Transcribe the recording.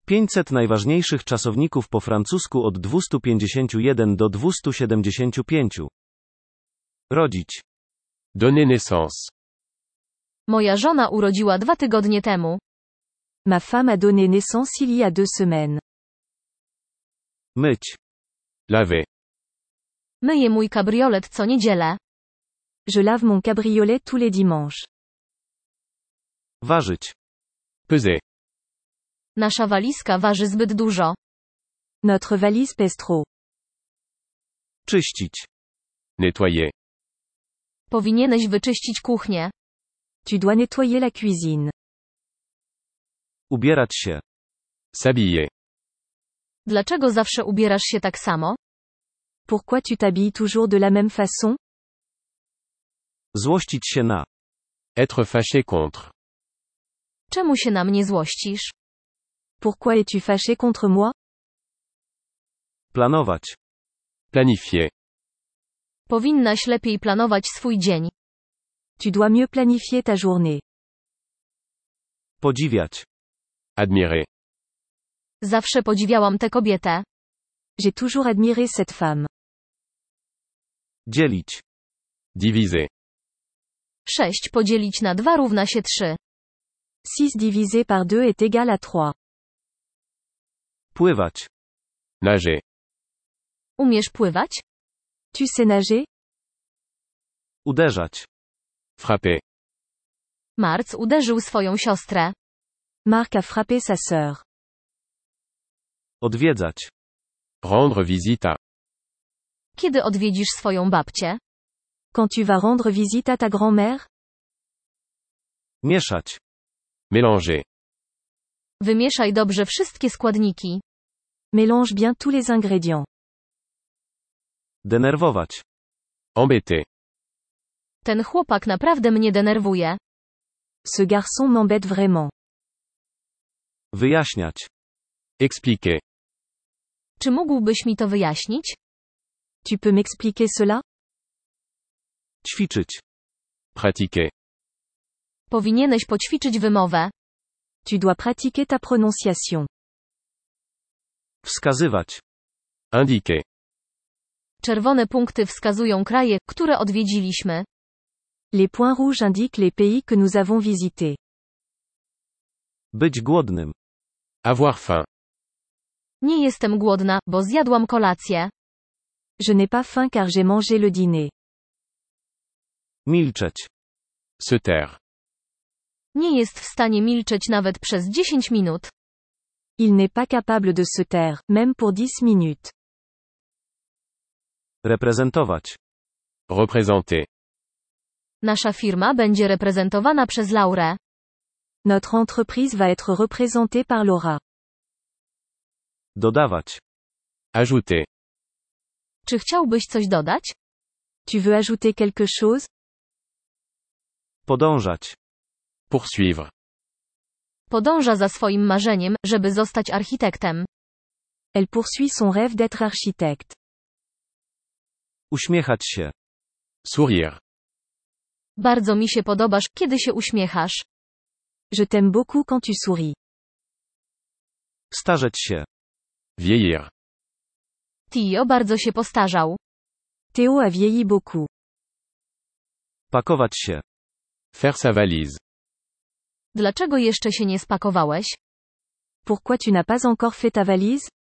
500 najważniejszych czasowników po francusku od 251 do 275. Rodzić. Donner naissance. Moja żona urodziła 2 tygodnie temu. Ma femme a donné naissance il y a 2 semaines. Myć. Laver. Myję mój kabriolet co niedzielę. Je lave mon cabriolet tous les dimanches. Ważyć. Peser. Nasza walizka waży zbyt dużo. Notre valise pèse trop. Czyścić. Nettoyer. Powinieneś wyczyścić kuchnię. Tu dois nettoyer la cuisine. Ubierać się. S'habiller. Dlaczego zawsze ubierasz się tak samo? Pourquoi tu t'habilles toujours de la même façon? Złościć się na. Être fâché contre. Czemu się na mnie złościsz? Pourquoi es-tu fâché contre moi? Planować. Planifier. Powinnaś lepiej planować swój dzień. Tu dois mieux planifier ta journée. Podziwiać. Admirer. Zawsze podziwiałam tę kobietę. J'ai toujours admiré cette femme. Dzielić. Diviser. 6 podzielić na 2 równa się 3. 6 divisé par 2 est égal à 3. Pływać. Nager. Umiesz pływać? Tu sais nager? Uderzać. Frapper. Marc uderzył swoją siostrę. Marc a frappé sa sœur. Odwiedzać. Rendre visite à. Kiedy odwiedzisz swoją babcię? Quand tu vas rendre visite à ta grand-mère? Mieszać. Mélanger. Wymieszaj dobrze wszystkie składniki. Mélange bien tous les ingrédients. Denerwować. Embêter. Ten chłopak naprawdę mnie denerwuje. Ce garçon m'embête vraiment. Wyjaśniać. Expliquer. Czy mógłbyś mi to wyjaśnić? Tu peux m'expliquer cela? Ćwiczyć. Pratiquer. Powinieneś poćwiczyć wymowę. Tu dois pratiquer ta prononciation. Wskazywać. Indiquer. Czerwone punkty wskazują kraje, które odwiedziliśmy. Les points rouges indiquent les pays que nous avons visités. Być głodnym. Avoir faim. Nie jestem głodna, bo zjadłam kolację. Je n'ai pas faim car j'ai mangé le dîner. Milczeć. Se taire. Nie jest w stanie milczeć nawet przez 10 minut. Il n'est pas capable de se taire, même pour 10 minutes. Reprezentować. Représenter. Nasza firma będzie reprezentowana przez Laurę. Notre entreprise va être représentée par Laura. Dodawać. Ajouter. Czy chciałbyś coś dodać? Tu veux ajouter quelque chose? Podążać. Poursuivre. Podąża za swoim marzeniem, żeby zostać architektem. Elle poursuit son rêve d'être architecte. Uśmiechać się. Sourire. Bardzo mi się podobasz, kiedy się uśmiechasz. Je t'aime beaucoup quand tu souris. Starzeć się. Vieillir. Tio bardzo się postarzał. Théo a vieilli beaucoup. Pakować się. Faire sa valise. Dlaczego jeszcze się nie spakowałeś? Pourquoi tu n'as pas encore fait ta valise?